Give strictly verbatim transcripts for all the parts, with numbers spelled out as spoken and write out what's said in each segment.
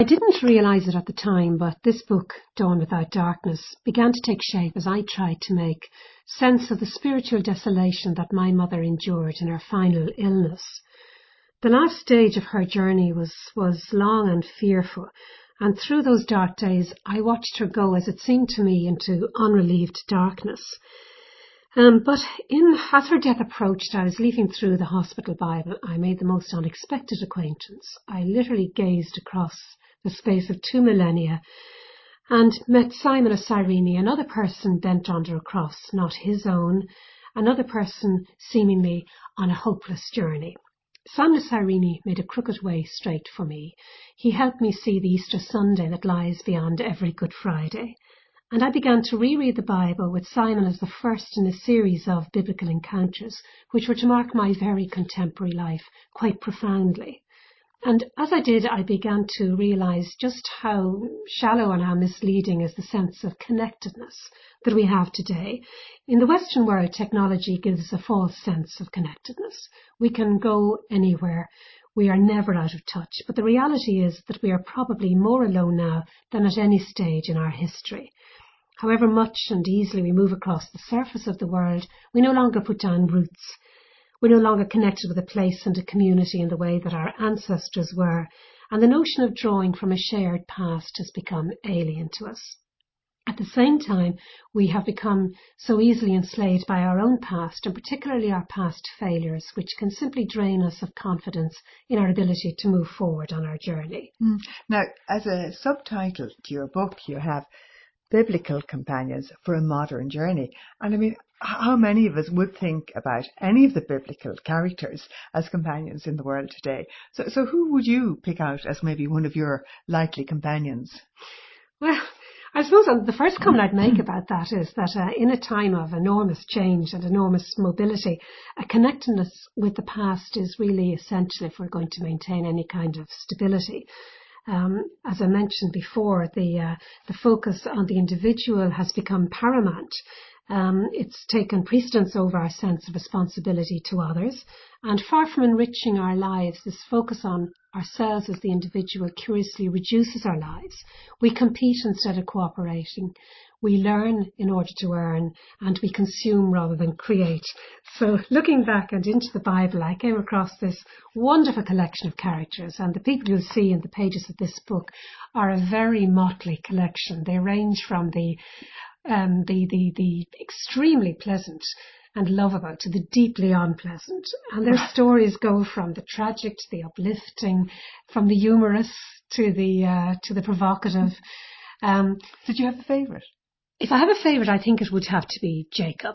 I didn't realise it at the time, but this book, Dawn Without Darkness, began to take shape as I tried to make sense of the spiritual desolation that my mother endured in her final illness. The last stage of her journey was, was long and fearful, and through those dark days I watched her go, as it seemed to me, into unrelieved darkness. Um, but in, as her death approached, I was leafing through the hospital Bible. I made the most unexpected acquaintance. I literally gazed across the space of two millennia and met Simon of Cyrene, another person bent under a cross, not his own, another person seemingly on a hopeless journey. Simon of Cyrene made a crooked way straight for me. He helped me see the Easter Sunday that lies beyond every Good Friday. And I began to reread the Bible with Simon as the first in a series of biblical encounters, which were to mark my very contemporary life quite profoundly. And as I did, I began to realise just how shallow and how misleading is the sense of connectedness that we have today. In the Western world, technology gives a false sense of connectedness. We can go anywhere. We are never out of touch. But the reality is that we are probably more alone now than at any stage in our history. However much and easily we move across the surface of the world, we no longer put down roots. We're no longer connected with a place and a community in the way that our ancestors were, and the notion of drawing from a shared past has become alien to us. At the same time, we have become so easily enslaved by our own past, and particularly our past failures, which can simply drain us of confidence in our ability to move forward on our journey. Mm. Now, as a subtitle to your book, you have Biblical Companions for a Modern Journey. And I mean, how many of us would think about any of the biblical characters as companions in the world today? So, so who would you pick out as maybe one of your likely companions? Well, I suppose the first comment I'd make about that is that uh, in a time of enormous change and enormous mobility, a connectedness with the past is really essential if we're going to maintain any kind of stability. Um, as I mentioned before, the uh, the focus on the individual has become paramount. Um, it's taken precedence over our sense of responsibility to others, and far from enriching our lives, this focus on ourselves as the individual curiously reduces our lives. We compete instead of cooperating. We learn in order to earn, and we consume rather than create. So looking back and into the Bible, I came across this wonderful collection of characters, and the people you'll see in the pages of this book are a very motley collection. They range from the um, the, the, the extremely pleasant and lovable to the deeply unpleasant. And their stories go from the tragic to the uplifting, from the humorous to the uh, to the provocative. Um, Did you have a favourite? If I have a favourite, I think it would have to be Jacob.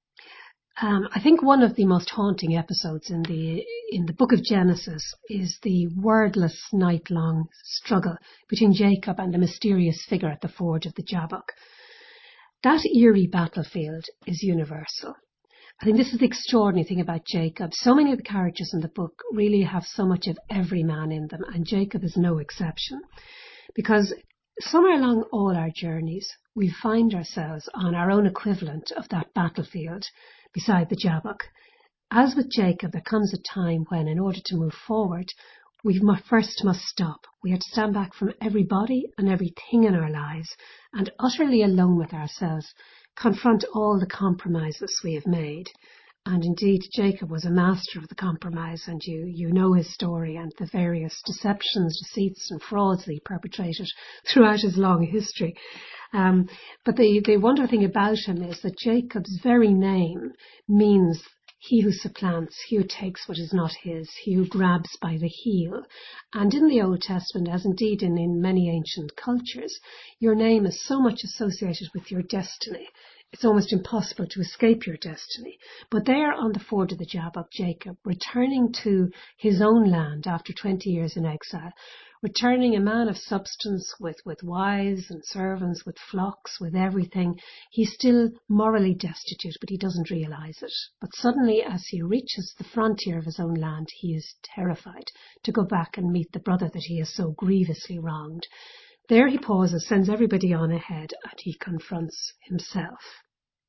Um, I think one of the most haunting episodes in the in the book of Genesis is the wordless night-long struggle between Jacob and the mysterious figure at the forge of the Jabbok. That eerie battlefield is universal. I think this is the extraordinary thing about Jacob. So many of the characters in the book really have so much of every man in them, and Jacob is no exception. Because somewhere along all our journeys, we find ourselves on our own equivalent of that battlefield beside the Jabbok. As with Jacob, there comes a time when, in order to move forward, we first must stop. We have to stand back from everybody and everything in our lives, and utterly alone with ourselves, confront all the compromises we have made. And indeed, Jacob was a master of the compromise, and you, you know his story and the various deceptions, deceits and frauds that he perpetrated throughout his long history. Um, but the, the wonderful thing about him is that Jacob's very name means he who supplants, he who takes what is not his, he who grabs by the heel. And in the Old Testament, as indeed in, in many ancient cultures, your name is so much associated with your destiny. It's almost impossible to escape your destiny. But there on the ford of the Jabbok, Jacob, returning to his own land after twenty years in exile, returning a man of substance with, with wives and servants, with flocks, with everything, he's still morally destitute, but he doesn't realize it. But suddenly, as he reaches the frontier of his own land, he is terrified to go back and meet the brother that he has so grievously wronged. There he pauses, sends everybody on ahead, and he confronts himself.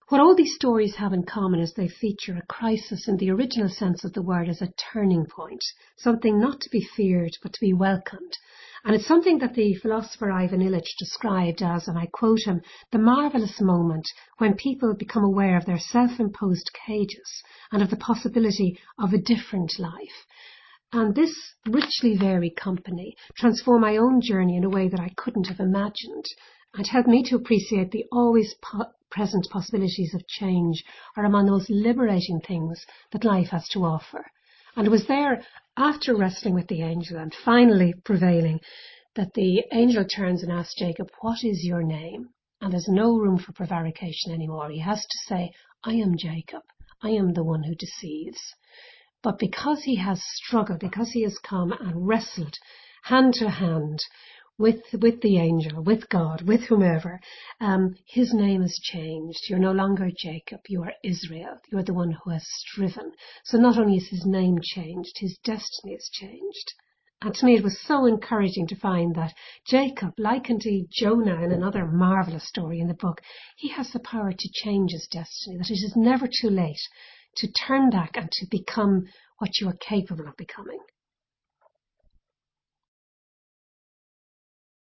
What all these stories have in common is they feature a crisis in the original sense of the word as a turning point, something not to be feared but to be welcomed. And it's something that the philosopher Ivan Illich described as, and I quote him, the marvellous moment when people become aware of their self-imposed cages and of the possibility of a different life. And this richly varied company transformed my own journey in a way that I couldn't have imagined, and helped me to appreciate the always po- present possibilities of change are among those liberating things that life has to offer. And it was there, after wrestling with the angel and finally prevailing, that the angel turns and asks Jacob, what is your name? And there's no room for prevarication anymore. He has to say, I am Jacob. I am the one who deceives. But because he has struggled, because he has come and wrestled hand to hand with with the angel, with God, with whomever, um, his name has changed. You're no longer Jacob, you are Israel. You're the one who has striven. So not only is his name changed, his destiny has changed. And to me it was so encouraging to find that Jacob, like indeed Jonah in another marvellous story in the book, he has the power to change his destiny, that it is never too late to turn back and to become what you are capable of becoming.